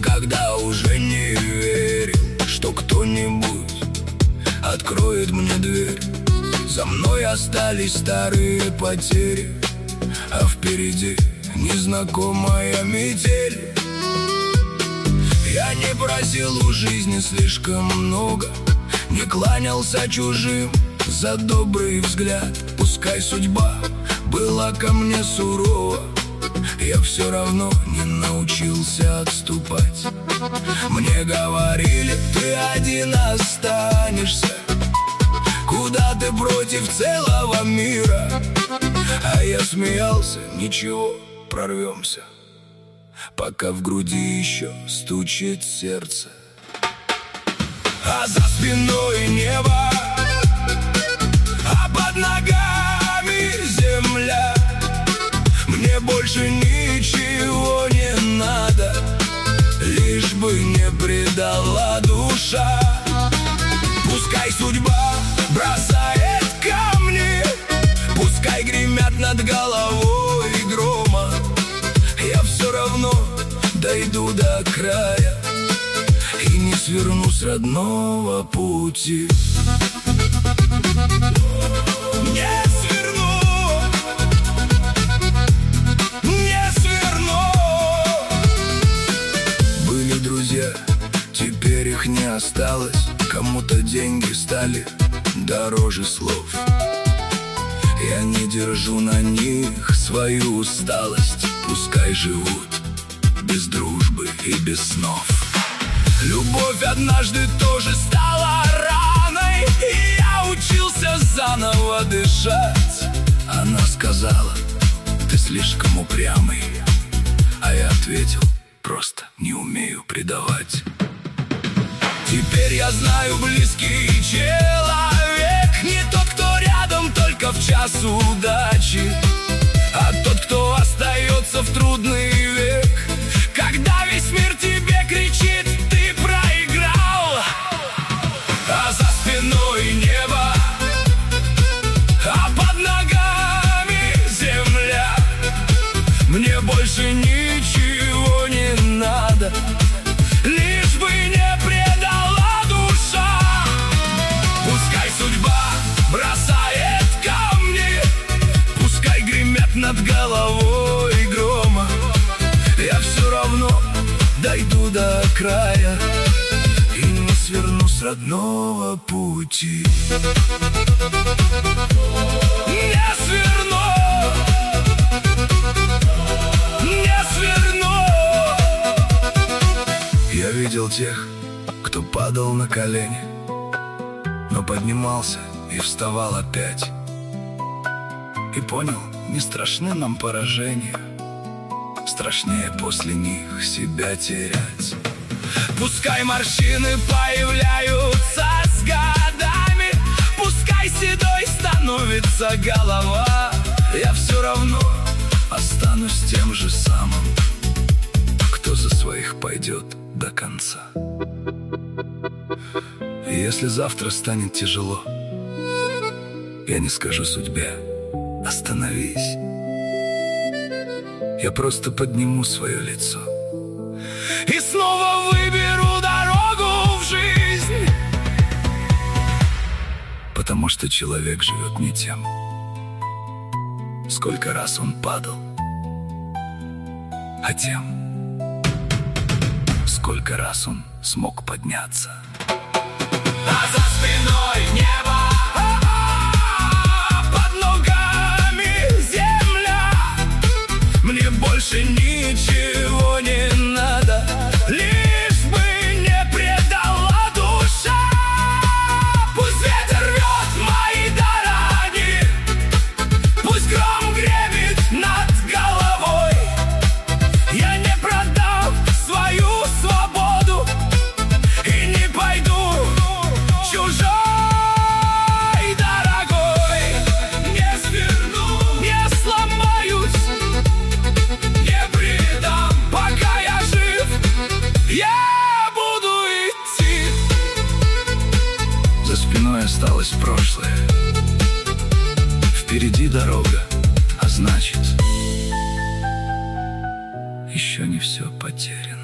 когда уже не верил, что кто-нибудь откроет мне дверь. За мной остались старые потери, а впереди незнакомая метель. Я не просил у жизни слишком много, не кланялся чужим за добрый взгляд. Пускай судьба была ко мне сурова, я все равно не научился отступать. Мне говорили, ты один останешься, куда ты против целого мира. А я смеялся, ничего, прорвемся, пока в груди еще стучит сердце. А за спиной небо, а под ногами земля. Мне больше ничего не надо, лишь бы не предала душа. Пускай судьба бросает камни, пускай гремят над головой грома, я все равно дойду до края и не сверну с родного пути. Не сверну, не сверну. Были друзья, теперь их не осталось. Кому-то деньги стали дороже слов. Я не держу на них свою усталость. Пускай живут без дружбы и без снов. Любовь однажды тоже стала раной, и я учился заново дышать. Она сказала, ты слишком упрямый, а я ответил, просто не умею предавать. Теперь я знаю, близкий человек не тот, кто рядом только в час удачи, а тот, кто остается в трудный век, когда весь мир тебе кричит, ты проиграл. А за спиной небо, а под ногами земля. Мне больше ничего не надо, лишь бы не предала душа. Пускай судьба бросает камни, пускай гремят над головой грома, я все равно дойду до края и не сверну с родного пути. Не сверну, не сверну. Я видел тех, кто падал на колени, но поднимался и вставал опять. И понял, не страшны нам поражения, страшнее после них себя терять. Пускай морщины появляются с годами, пускай седой становится голова, я все равно останусь тем же самым, кто за своих пойдет до конца. И если завтра станет тяжело, я не скажу судьбе остановись, я просто подниму свое лицо и снова выберу дорогу в жизнь. Потому что человек живет не тем, сколько раз он падал, а тем, сколько раз он смог подняться. А за спиной небо, под ногами земля. Мне больше ничего не надо, лишь бы не предала душа. Пусть ветер рвет мои дороги, пусть гром гремит над головой, я не продам свою свободу и не пойду чужой дорогой. Не сверну, не сломаюсь, не предам, пока я жив, я буду идти. За спиной осталось прошлое, впереди дорога, а значит, еще не все потеряно.